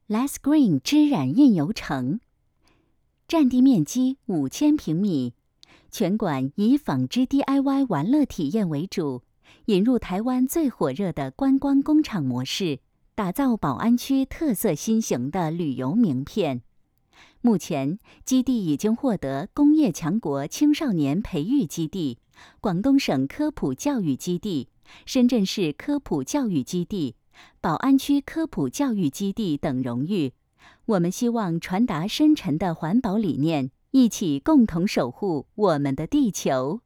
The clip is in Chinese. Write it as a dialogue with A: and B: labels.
A: Less Green 织染印油城，占地面积5000平米，全馆以纺织 DIY 玩乐体验为主，引入台湾最火热的观光工厂模式，打造宝安区特色新型的旅游名片。目前，基地已经获得工业强国青少年培育基地、广东省科普教育基地、深圳市科普教育基地、宝安区科普教育基地等荣誉。我们希望传达深沉的环保理念，一起共同守护我们的地球。